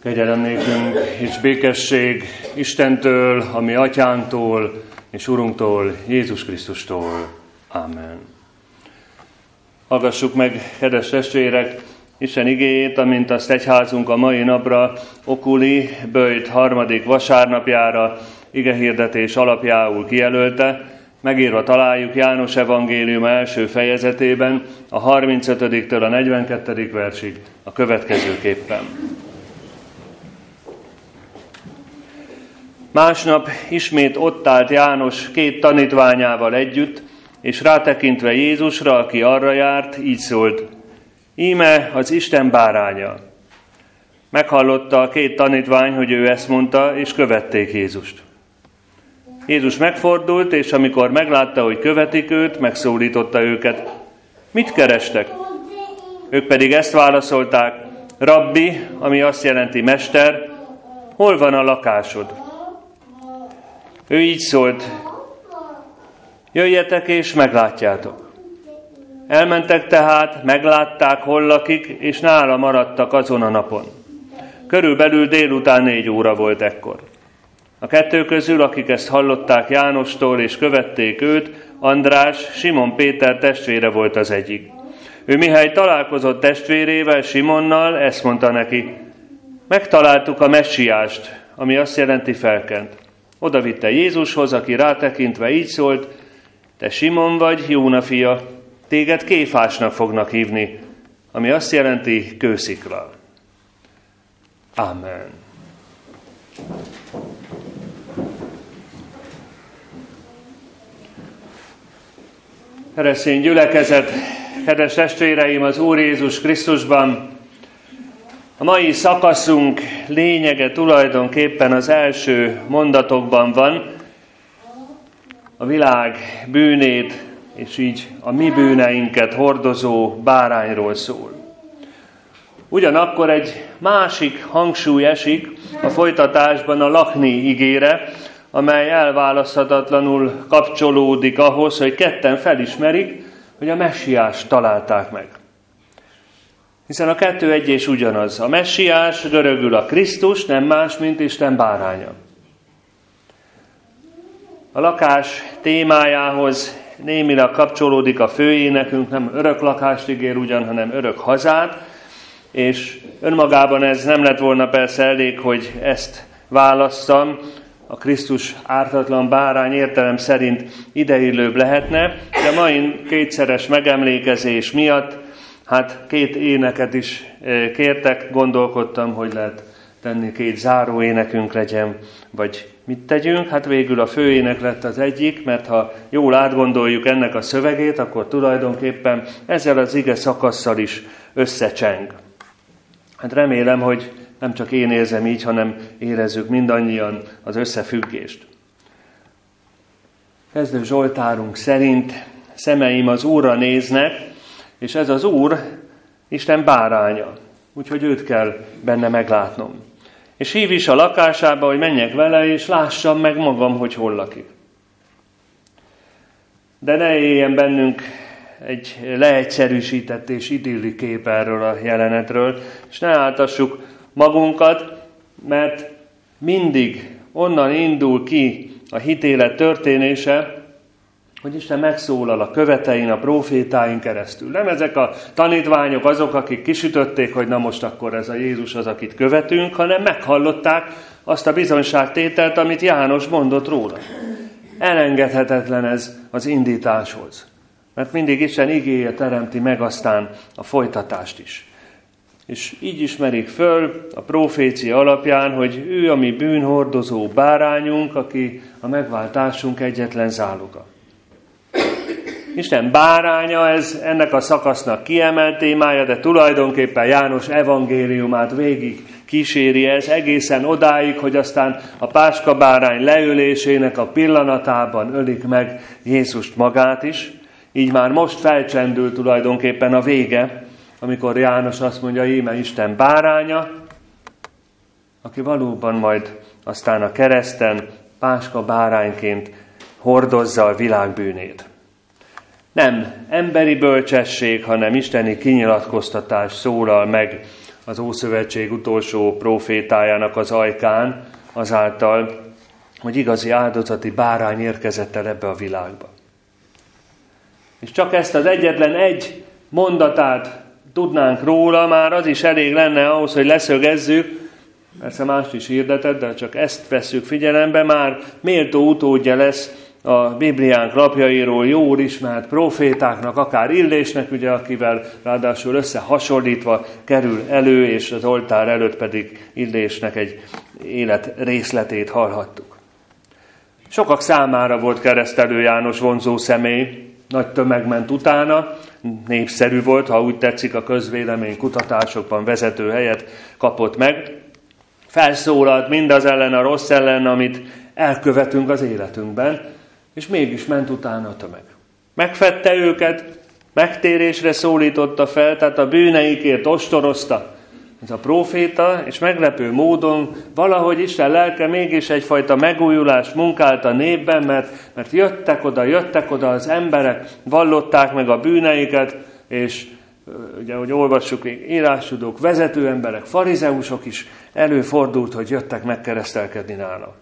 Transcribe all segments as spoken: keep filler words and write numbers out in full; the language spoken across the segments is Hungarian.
Kegyelem nékünk és békesség Istentől, a mi atyánktól és Urunktól, Jézus Krisztustól. Amen. Hallgassuk meg, kedves testvérek, Isten igéjét, amint azt egyházunk a mai napra, Okuli Böjt harmadik vasárnapjára igehirdetés alapjául kijelölte. Megírva találjuk János evangélium első fejezetében, a harmincötödiktől a negyvenkettedik versig a következőképpen. Másnap ismét ott állt János két tanítványával együtt, és rátekintve Jézusra, aki arra járt, így szólt: Íme az Isten báránya. Meghallotta a két tanítvány, hogy ő ezt mondta, és követték Jézust. Jézus megfordult, és amikor meglátta, hogy követik őt, megszólította őket: Mit kerestek? Ők pedig ezt válaszolták: Rabbi, ami azt jelenti mester, hol van a lakásod? Ő így szólt: Jöjjetek és meglátjátok. Elmentek tehát, meglátták, hol lakik, és nála maradtak azon a napon. Körülbelül délután négy óra volt ekkor. A kettő közül, akik ezt hallották Jánostól és követték őt, András, Simon Péter testvére volt az egyik. Ő mihely találkozott testvérével, Simonnal, ezt mondta neki: Megtaláltuk a messiást, ami azt jelenti felkent. Oda vitte Jézushoz, aki rátekintve így szólt: Te Simon vagy, Jóna fia, téged Kéfásnak fognak hívni, ami azt jelenti kőszikla. Amen. Keresztény gyülekezet, kedves testvéreim az Úr Jézus Krisztusban, a mai szakaszunk lényege tulajdonképpen az első mondatokban van. A világ bűnét és így a mi bűneinket hordozó bárányról szól. Ugyanakkor egy másik hangsúly esik a folytatásban a lakni igére, amely elválaszthatatlanul kapcsolódik ahhoz, hogy ketten felismerik, hogy a messiást találták meg. Hiszen a kettő egy és ugyanaz. A messiás, görögül a Krisztus, nem más, mint Isten báránya. A lakás témájához némileg kapcsolódik a főénekünk, nem örök lakást ígér ugyan, hanem örök hazát, és önmagában ez nem lett volna persze elég, hogy ezt válasszam. A Krisztus ártatlan bárány értelem szerint ideillőbb lehetne, de mai kétszeres megemlékezés miatt hát két éneket is kértek, gondolkodtam, hogy lehet tenni, két záró énekünk legyen, vagy mit tegyünk. Hát végül a főének lett az egyik, mert ha jól átgondoljuk ennek a szövegét, akkor tulajdonképpen ezzel az ige szakasszal is összecseng. Hát remélem, hogy nem csak én érzem így, hanem érezzük mindannyian az összefüggést. Kezdő Zsoltárunk szerint szemeim az Úrra néznek, és ez az Úr Isten báránya, úgyhogy őt kell benne meglátnom. És hív is a lakásába, hogy menjek vele, és lássam meg magam, hogy hol lakik. De ne éljen bennünk egy leegyszerűsített és idilli kép erről a jelenetről, és ne áltassuk magunkat, mert mindig onnan indul ki a hitélet történése, hogy Isten megszólal a követein, a prófétáin keresztül. Nem ezek a tanítványok azok, akik kisütötték, hogy na most akkor ez a Jézus az, akit követünk, hanem meghallották azt a bizonyságtételt, amit János mondott róla. Elengedhetetlen ez az indításhoz, mert mindig Isten igéje teremti meg aztán a folytatást is. És így ismerik föl a profécia alapján, hogy ő a mi bűnhordozó bárányunk, aki a megváltásunk egyetlen záloga. Isten báránya, ez ennek a szakasznak kiemelt témája, de tulajdonképpen János evangéliumát végig kíséri ez egészen odáig, hogy aztán a páska bárány leülésének a pillanatában ölik meg Jézust magát is. Így már most felcsendül tulajdonképpen a vége, amikor János azt mondja, íme Isten báránya, aki valóban majd aztán a kereszten páska bárányként hordozza a világ bűnét. Nem emberi bölcsesség, hanem isteni kinyilatkoztatás szólal meg az Ószövetség utolsó prófétájának az ajkán, azáltal, hogy igazi áldozati bárány érkezett el ebbe a világba. És csak ezt az egyetlen egy mondatát tudnánk róla, már az is elég lenne ahhoz, hogy leszögezzük, persze mást is hirdetett, de csak ezt vesszük figyelembe, már méltó utódja lesz a Bibliánk lapjairól jól ismert profétáknak, akár Illésnek, ugye, akivel ráadásul összehasonlítva kerül elő, és az oltár előtt pedig Illésnek egy élet részletét hallhattuk. Sokak számára volt Keresztelő János vonzó személy, nagy tömeg ment utána, népszerű volt, ha úgy tetszik, a közvélemény kutatásokban vezető helyet kapott meg. Felszólalt mindaz ellen, a rossz ellen, amit elkövetünk az életünkben, és mégis ment utána a tömeg. Megfedte őket, megtérésre szólította fel, tehát a bűneikért ostorozta ez a próféta, és meglepő módon valahogy Isten lelke mégis egyfajta megújulást munkált a népben, mert, mert jöttek oda, jöttek oda az emberek, vallották meg a bűneiket, és ugye, ahogy olvassuk, írástudók, vezető emberek, farizeusok is előfordult, hogy jöttek megkeresztelkedni nála.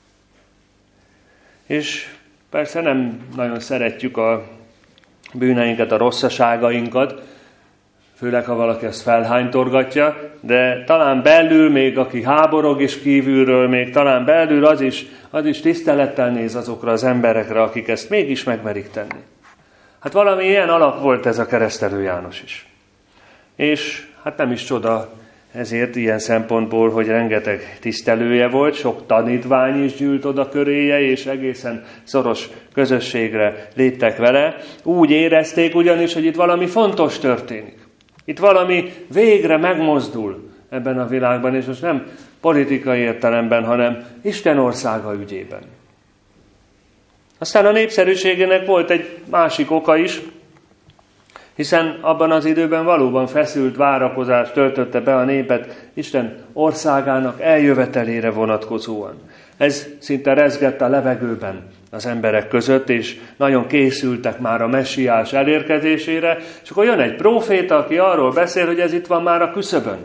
És persze nem nagyon szeretjük a bűneinket, a rosszaságainkat, főleg, ha valaki ezt felhánytorgatja, de talán belül, még aki háborog is kívülről, még talán belül az is, az is tisztelettel néz azokra az emberekre, akik ezt mégis megmerik tenni. Hát valami ilyen alak volt ez a Keresztelő János is. És hát nem is csoda ezért ilyen szempontból, hogy rengeteg tisztelője volt, sok tanítvány is gyűlt oda köréje, és egészen szoros közösségre léptek vele. Úgy érezték ugyanis, hogy itt valami fontos történik. Itt valami végre megmozdul ebben a világban, és most nem politikai értelemben, hanem Isten országa ügyében. Aztán a népszerűségének volt egy másik oka is, hiszen abban az időben valóban feszült várakozás töltötte be a népet Isten országának eljövetelére vonatkozóan. Ez szinte rezgett a levegőben az emberek között, és nagyon készültek már a messiás elérkezésére, és akkor jön egy próféta, aki arról beszél, hogy ez itt van már a küszöbön.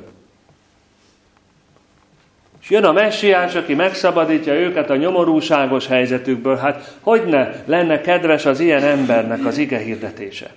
És jön a messiás, aki megszabadítja őket a nyomorúságos helyzetükből. Hát hogyne lenne kedves az ilyen embernek az ige hirdetése?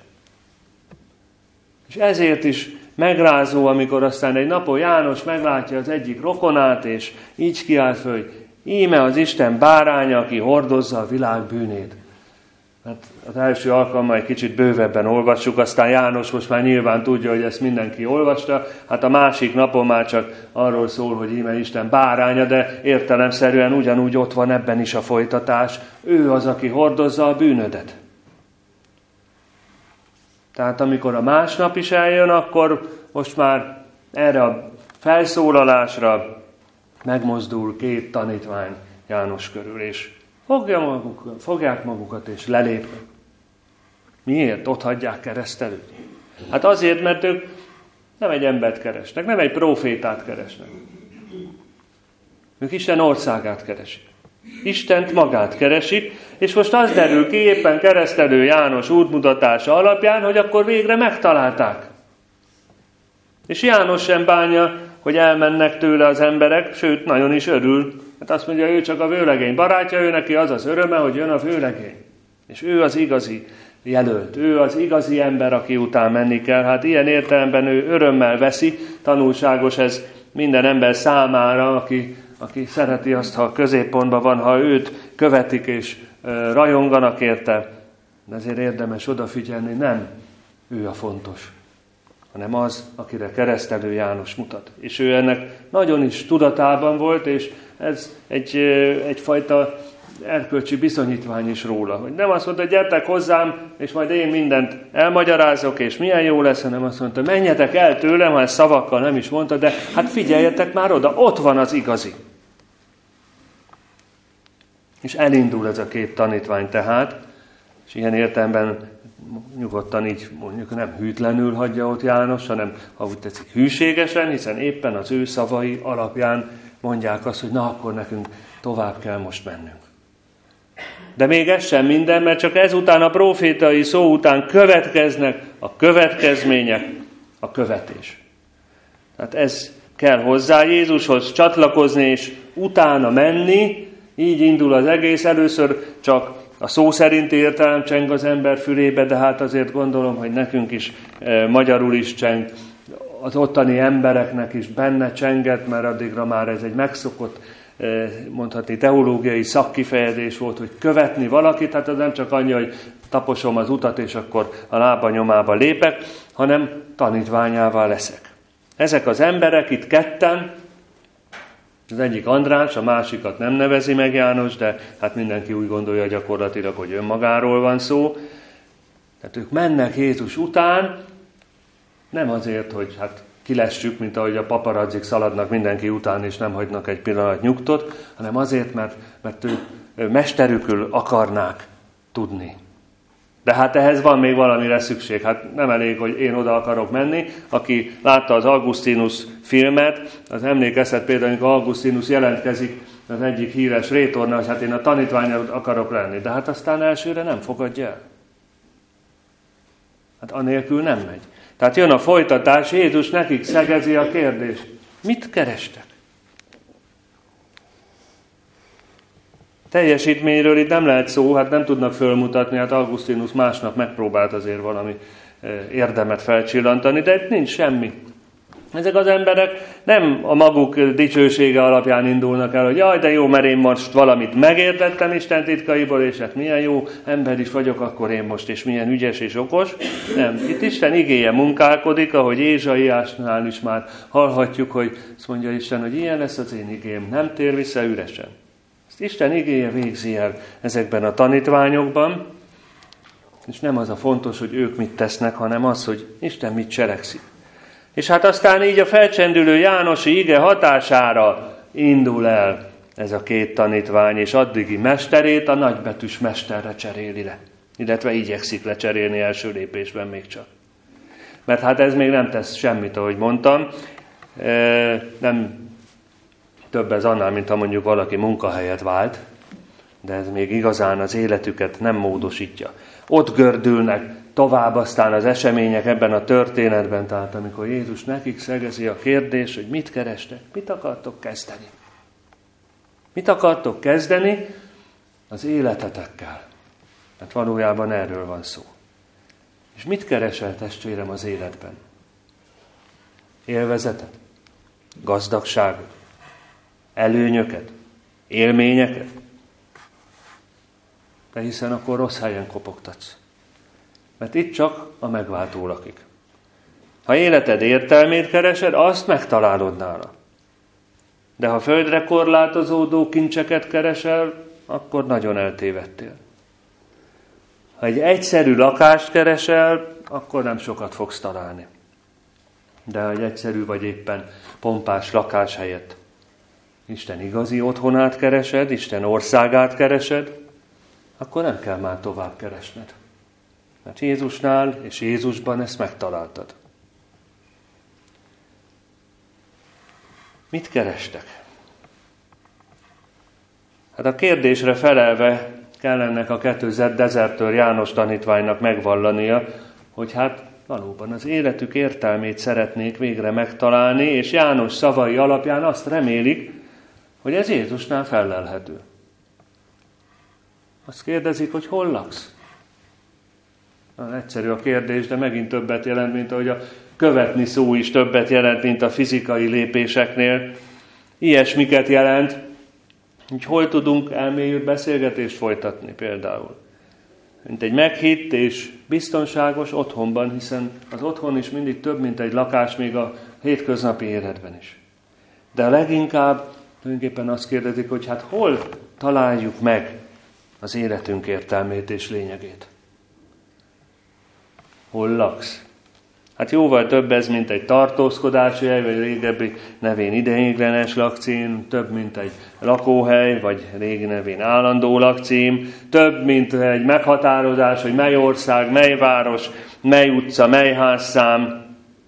És ezért is megrázó, amikor aztán egy napon János meglátja az egyik rokonát, és így kiáll föl, hogy íme az Isten báránya, aki hordozza a világ bűnét. Hát az első alkalommal egy kicsit bővebben olvassuk, aztán János most már nyilván tudja, hogy ezt mindenki olvasta. Hát a másik napon már csak arról szól, hogy íme Isten báránya, de értelemszerűen ugyanúgy ott van ebben is a folytatás. Ő az, aki hordozza a bűnödet. Tehát amikor a másnap is eljön, akkor most már erre a felszólalásra megmozdul két tanítvány János körül, és fogja maguk, fogják magukat, és lelépnek. Miért? Ott hagyják Keresztelőt. Hát azért, mert ők nem egy embert keresnek, nem egy prófétát keresnek. Ők Isten országát keresik. Istent magát keresik, és most az derül ki éppen Keresztelő János útmutatása alapján, hogy akkor végre megtalálták. És János sem bánja, hogy elmennek tőle az emberek, sőt, nagyon is örül. Hát azt mondja, ő csak a vőlegény barátja, ő neki az az öröme, hogy jön a vőlegény. És ő az igazi jelölt, ő az igazi ember, aki után menni kell. Hát ilyen értelemben ő örömmel veszi, tanulságos ez minden ember számára, aki, aki szereti azt, ha középpontban van, ha őt követik és uh, rajonganak érte. De ezért érdemes odafigyelni, nem ő a fontos, hanem az, akire Keresztelő János mutat. És ő ennek nagyon is tudatában volt, és ez egy, egyfajta erkölcsi bizonyítvány is róla. Hogy nem azt mondta, gyertek hozzám, és majd én mindent elmagyarázok, és milyen jó lesz, hanem azt mondta, menjetek el tőlem, ha ezt szavakkal nem is mondta, de hát figyeljetek már oda, ott van az igazi. És elindul ez a két tanítvány tehát, és ilyen értelemben nyugodtan így mondjuk nem hűtlenül hagyja ott János, hanem ha úgy tetszik hűségesen, hiszen éppen az ő szavai alapján mondják azt, hogy na akkor nekünk tovább kell most mennünk. De még ez sem minden, mert csak ezután a profétai szó után következnek a következmények, a követés. Tehát ez kell hozzá, Jézushoz csatlakozni és utána menni, így indul az egész. Először csak a szó szerinti értelem cseng az ember fülébe, de hát azért gondolom, hogy nekünk is e, magyarul is cseng, az ottani embereknek is benne csenget, mert addigra már ez egy megszokott, e, mondhatni teológiai szakkifejezés volt, hogy követni valakit, hát az nem csak annyi, hogy taposom az utat, és akkor a lába nyomába lépek, hanem tanítványává leszek. Ezek az emberek itt ketten, az egyik András, a másikat nem nevezi meg János, de hát mindenki úgy gondolja gyakorlatilag, hogy önmagáról van szó. Tehát ők mennek Jézus után, nem azért, hogy hát kilessük, mint ahogy a paparazzik szaladnak mindenki után, és nem hagynak egy pillanat nyugtot, hanem azért, mert, mert ők mesterükül akarnák tudni. De hát ehhez van még valamire szükség. Hát nem elég, hogy én oda akarok menni. Aki látta az Augustinus filmet, az emlékezhet például, amikor Augustinus jelentkezik az egyik híres rétorna, hogy hát én a tanítvány akarok lenni. De hát aztán elsőre nem fogadja el. Hát anélkül nem megy. Tehát jön a folytatás, Jézus nekik szegezi a kérdést. Mit kerestek? Teljesítményről itt nem lehet szó, hát nem tudnak fölmutatni, hát Augustinus másnap megpróbált azért valami érdemet felcsillantani, de itt nincs semmi. Ezek az emberek nem a maguk dicsősége alapján indulnak el, hogy jaj, de jó, mert én most valamit megértettem Isten titkaiból, és hát milyen jó ember is vagyok akkor én most, és milyen ügyes és okos. Nem, itt Isten igéje munkálkodik, ahogy Ézsaiásnál is már hallhatjuk, hogy azt mondja Isten, hogy ilyen lesz az én igém, nem tér vissza üresen. Ezt Isten igéje végzi el ezekben a tanítványokban, és nem az a fontos, hogy ők mit tesznek, hanem az, hogy Isten mit cselekszik. És hát aztán így a felcsendülő jánosi ige hatására indul el ez a két tanítvány, és addigi mesterét a nagybetűs mesterre cseréli le. Illetve igyekszik lecserélni első lépésben még csak. Mert hát ez még nem tesz semmit, ahogy mondtam. Nem több ez annál, mint ha mondjuk valaki munkahelyet vált, de ez még igazán az életüket nem módosítja. Ott gördülnek tovább aztán az események ebben a történetben, tehát amikor Jézus nekik szegezi a kérdés, hogy mit kerestek, mit akartok kezdeni? Mit akartok kezdeni az életetekkel? Hát valójában erről van szó. És mit keresel, testvérem, az életben? Élvezetet? Gazdagságot? Előnyöket? Élményeket? De hiszen akkor rossz helyen kopogtatsz. Mert itt csak a megváltó lakik. Ha életed értelmét keresed, azt megtalálod nála. De ha földre korlátozódó kincseket keresel, akkor nagyon eltévedtél. Ha egy egyszerű lakást keresel, akkor nem sokat fogsz találni. De ha egy egyszerű vagy éppen pompás lakás helyett Isten igazi otthonát keresed, Isten országát keresed, akkor nem kell már tovább keresned. Mert Jézusnál és Jézusban ezt megtaláltad. Mit kerestek? Hát a kérdésre felelve kell ennek a kettő dezertőr János tanítványnak megvallania, hogy hát valóban az életük értelmét szeretnék végre megtalálni, és János szavai alapján azt remélik, hogy ez Jézusnál fellelhető. Azt kérdezik, hogy hol laksz? Na, egyszerű a kérdés, de megint többet jelent, mint ahogy a követni szó is többet jelent, mint a fizikai lépéseknél. Ilyesmiket jelent, hogy hol tudunk elmélyült beszélgetést folytatni például. Mint egy meghitt és biztonságos otthonban, hiszen az otthon is mindig több, mint egy lakás, még a hétköznapi életben is. De leginkább tulajdonképpen azt kérdezik, hogy hát hol találjuk meg az életünk értelmét és lényegét. Hol laksz? Hát jóval több ez, mint egy tartózkodási hely, vagy régebbi nevén ideiglenes lakcím, több, mint egy lakóhely, vagy régi nevén állandó lakcím, több, mint egy meghatározás, hogy mely ország, mely város, mely utca, mely házszám.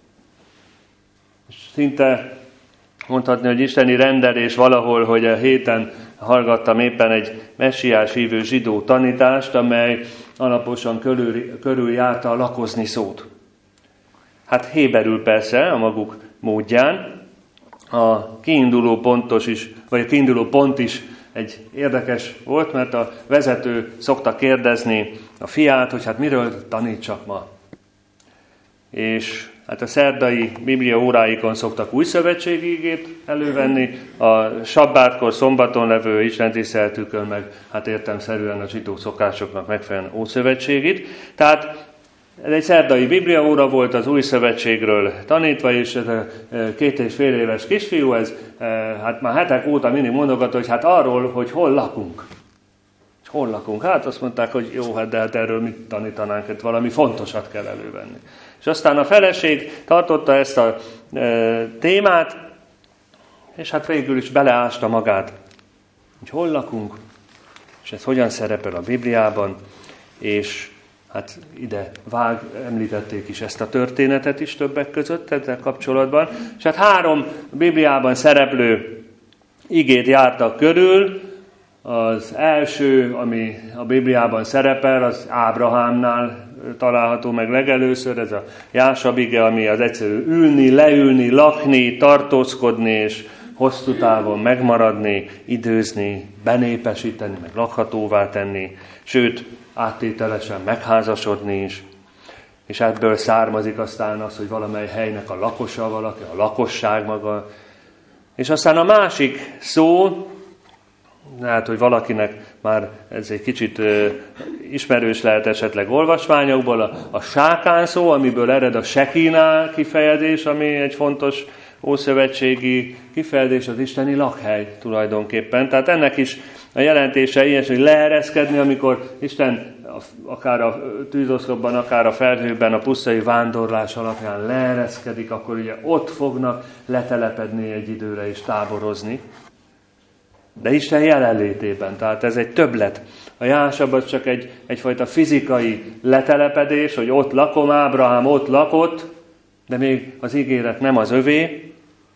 És szinte mondhatni, hogy isteni rendelés valahol, hogy a héten hallgattam éppen egy messiás hívő zsidó tanítást, amely alaposan körül, körüljárta a lakozni szót. Hát héberül persze, a maguk módján. A kiinduló pontos is, vagy a kiinduló pont is egy érdekes volt, mert a vezető szokta kérdezni a fiát, hogy hát miről tanítsak ma. És hát a szerdai Biblia óráikon szoktak új szövetségi igét elővenni, a sabbátkor, szombaton levő istentiszteletükön meg hát értelemszerűen a zsidó szokásoknak megfelelően ószövetségit. Tehát ez egy szerdai Biblia óra volt, az új szövetségről tanítva, és ez a két és fél éves kisfiú, ez hát már hetek óta mindig mondogató, hogy hát arról, hogy hol lakunk. És hol lakunk? Hát azt mondták, hogy jó, hát de hát erről mit tanítanánk, hogy valami fontosat kell elővenni. És aztán a feleség tartotta ezt a e, témát, és hát végül is beleásta magát, hogy hol lakunk, és ez hogyan szerepel a Bibliában, és hát ide vág, említették is ezt a történetet is többek között ezzel kapcsolatban, és hát három Bibliában szereplő igét jártak körül. Az első, ami a Bibliában szerepel, az Ábrahámnál található meg legelőször, ez a Jásab ige, ami az egyszerű ülni, leülni, lakni, tartózkodni, és hosszú távon megmaradni, időzni, benépesíteni, meg lakhatóvá tenni, sőt, áttételesen megházasodni is. És ebből származik aztán az, hogy valamely helynek a lakosa valaki, a lakosság maga. És aztán a másik szó, hát, hogy valakinek már ez egy kicsit ö, ismerős lehet esetleg olvasmányokból, a, a sákán szó, amiből ered a sekíná kifejezés, ami egy fontos ószövetségi kifejezés, az isteni lakhely tulajdonképpen. Tehát ennek is a jelentése ilyen, hogy leereszkedni, amikor Isten akár a tűzoszlopban, akár a felhőben, a pusztai vándorlás alapján leereszkedik, akkor ugye ott fognak letelepedni egy időre és táborozni. De Isten jelenlétében, tehát ez egy többlet. A Jásab az csak egy, egyfajta fizikai letelepedés, hogy ott lakom, Ábrahám ott lakott, de még az ígéret nem az övé.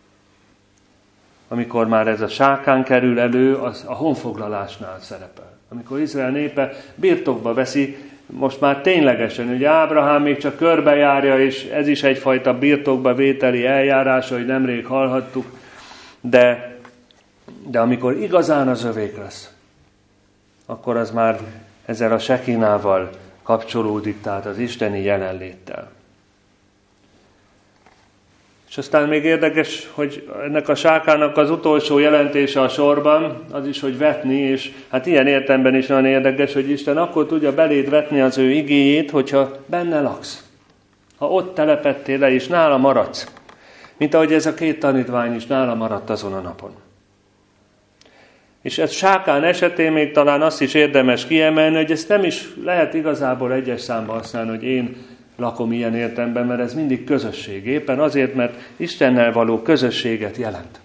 Amikor már ez a sákán kerül elő, az a honfoglalásnál szerepel. Amikor Izrael népe birtokba veszi, most már ténylegesen, ugye Ábrahám még csak körbejárja, és ez is egyfajta birtokba vételi eljárása, hogy nemrég hallhattuk, de, de amikor igazán az övék lesz, akkor az már ezzel a sekínával kapcsolódik, tehát az isteni jelenléttel. És aztán még érdekes, hogy ennek a sákának az utolsó jelentése a sorban, az is, hogy vetni, és hát ilyen értelemben is nagyon érdekes, hogy Isten akkor tudja beléd vetni az ő igéjét, hogyha benne laksz. Ha ott telepedtél le, és nála maradsz. Mint ahogy ez a két tanítvány is nála maradt azon a napon. És ez sákán esetén még talán azt is érdemes kiemelni, hogy ezt nem is lehet igazából egyes számba használni, hogy én lakom ilyen értelemben, mert ez mindig közösség. Éppen azért, mert Istennel való közösséget jelent.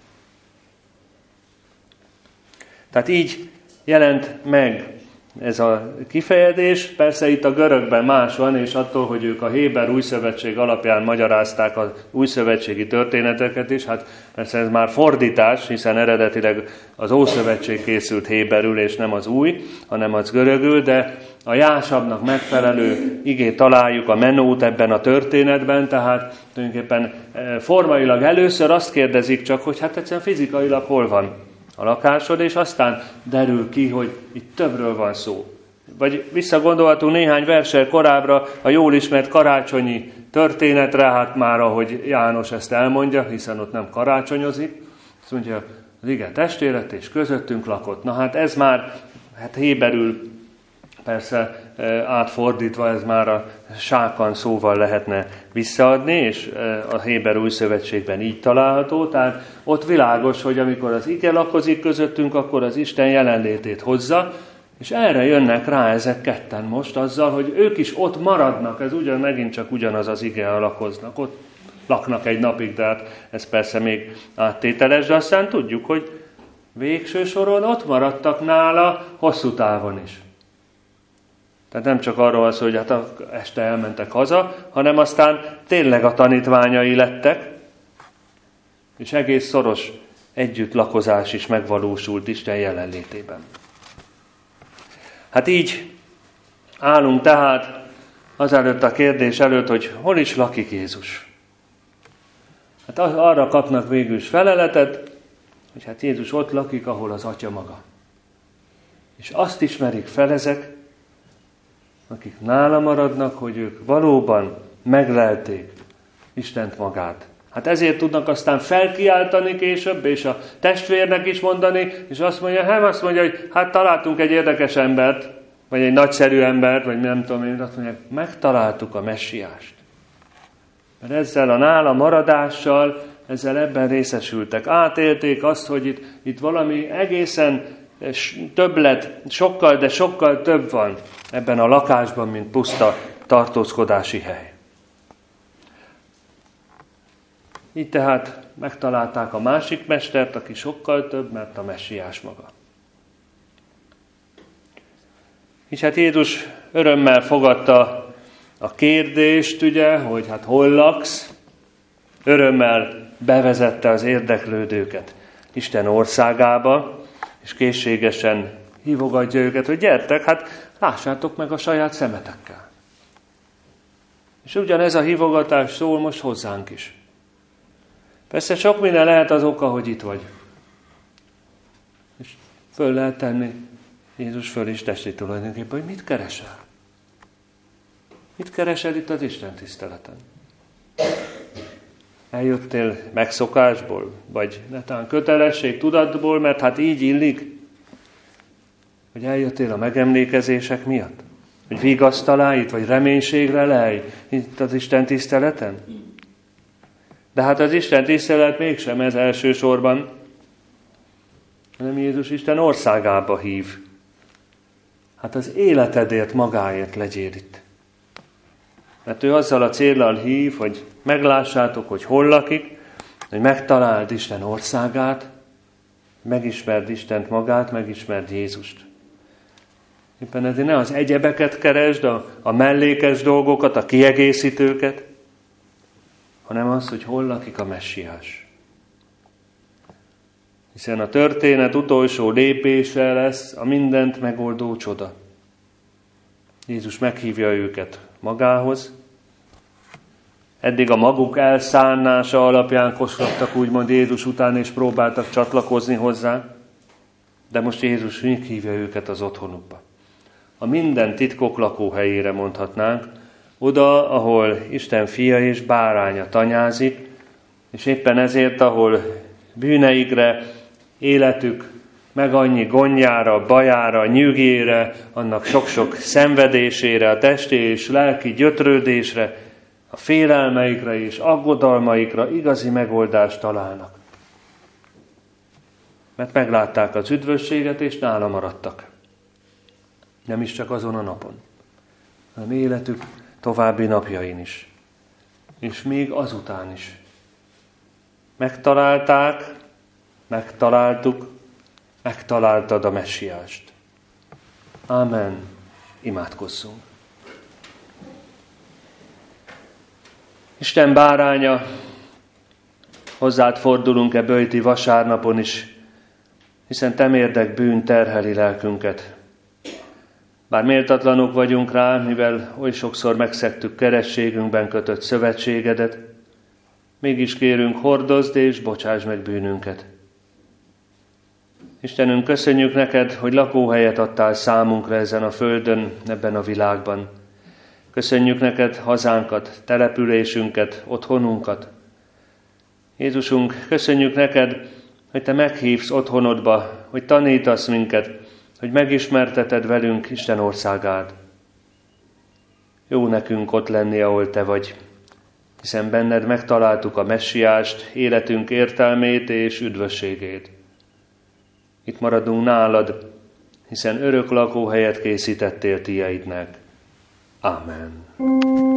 Tehát így jelent meg ez a kifejezés. Persze itt a görögben más van, és attól, hogy ők a héber újszövetség alapján magyarázták az újszövetségi történeteket is, hát persze ez már fordítás, hiszen eredetileg az Ószövetség készült héberül, és nem az új, hanem az görögül, de a Jásabnak megfelelő igét találjuk a menót ebben a történetben, tehát tulajdonképpen formailag először azt kérdezik csak, hogy hát egyszerűen fizikailag hol van a lakásod, és aztán derül ki, hogy itt többről van szó. Vagy visszagondolhatunk néhány verssel korábbra a jól ismert karácsonyi történetre, hát már ahogy János ezt elmondja, hiszen ott nem karácsonyozik, azt mondja, az ige testélet és közöttünk lakott. Na hát ez már, hát héberül persze átfordítva ez már a sákan szóval lehetne visszaadni, és a héber új szövetségben így található. Tehát ott világos, hogy amikor az ige lakozik közöttünk, akkor az Isten jelenlétét hozza, és erre jönnek rá ezek ketten most azzal, hogy ők is ott maradnak, ez ugyan megint csak ugyanaz az ige, lakoznak, ott laknak egy napig, de hát ez persze még áttételes, de aztán tudjuk, hogy végső soron ott maradtak nála hosszú távon is. Tehát nem csak arról az, hogy hát este elmentek haza, hanem aztán tényleg a tanítványai lettek, és egész szoros együttlakozás is megvalósult Isten jelenlétében. Hát így állunk tehát azelőtt a kérdés előtt, hogy hol is lakik Jézus. Hát arra kapnak végül is feleletet, hogy hát Jézus ott lakik, ahol az Atya maga. És azt ismerik fel ezek, akik nála maradnak, hogy ők valóban meglelték Istent magát. Hát ezért tudnak aztán felkiáltani később, és a testvérnek is mondani, és azt mondja, hát azt mondja, hogy hát találtunk egy érdekes embert, vagy egy nagyszerű embert, vagy nem tudom én, azt mondják, megtaláltuk a messiást. Mert ezzel a nála maradással, ezzel ebben részesültek. Átélték azt, hogy itt, itt valami egészen többlet, sokkal, de sokkal több van ebben a lakásban, mint puszta tartózkodási hely. Így tehát megtalálták a másik mestert, aki sokkal több, mert a messiás maga. És hát Jézus örömmel fogadta a kérdést, ugye, hogy hát hol laksz, örömmel bevezette az érdeklődőket Isten országába, és készségesen hívogatja őket, hogy gyertek, hát lássátok meg a saját szemetekkel. És ugyanez a hívogatás szól most hozzánk is. Persze sok minden lehet az oka, hogy itt vagy. És föl lehet tenni, Jézus föl is teszi tulajdonképpen, hogy mit keresel? Mit keresel itt az Isten tiszteleten? Eljöttél megszokásból, vagy netán kötelesség tudatból, mert hát így illik? Hogy eljöttél a megemlékezések miatt? Hogy vigasztalálj itt, vagy reménységre lelj itt az Isten tiszteleten? De hát az Isten tisztelet mégsem ez elsősorban, hanem Jézus Isten országába hív. Hát az életedért magáért legyél itt. Mert ő azzal a céllal hív, hogy meglássátok, hogy hol lakik, hogy megtaláld Isten országát, megismerd Istent magát, megismerd Jézust. Éppen ezért ne az egyebeket keresd, a, a mellékes dolgokat, a kiegészítőket, hanem az, hogy hol lakik a messiás. Hiszen a történet utolsó lépése lesz a mindent megoldó csoda. Jézus meghívja őket magához. Eddig a maguk elszánnása alapján koslottak úgymond Jézus után, és próbáltak csatlakozni hozzá. De most Jézus meghívja őket az otthonukba. A minden titkok lakóhelyére mondhatnánk, oda, ahol Isten fia és báránya tanyázik, és éppen ezért, ahol bűneikre, életük meg annyi gondjára, bajára, nyűgére, annak sok-sok szenvedésére, a testi és lelki gyötrődésre, a félelmeikre és aggodalmaikra igazi megoldást találnak. Mert meglátták az üdvösséget, és nála maradtak. Nem is csak azon a napon, hanem életük további napjain is. És még azután is. Megtalálták, megtaláltuk, megtaláltad a messiást. Ámen. Imádkozzunk. Isten báránya, hozzád fordulunk e böjti vasárnapon is, hiszen te mérdek bűn terheli lelkünket. Bár méltatlanok vagyunk rá, mivel oly sokszor megszegtük kerességünkben kötött szövetségedet, mégis kérünk, hordozd és bocsáss meg bűnünket. Istenünk, köszönjük neked, hogy lakóhelyet adtál számunkra ezen a földön, ebben a világban. Köszönjük neked hazánkat, településünket, otthonunkat. Jézusunk, köszönjük neked, hogy te meghívsz otthonodba, hogy tanítasz minket, hogy megismerteted velünk Isten országát. Jó nekünk ott lenni, ahol te vagy, hiszen benned megtaláltuk a messiást, életünk értelmét és üdvösségét. Itt maradunk nálad, hiszen örök lakóhelyet készítettél tieidnek. Amen.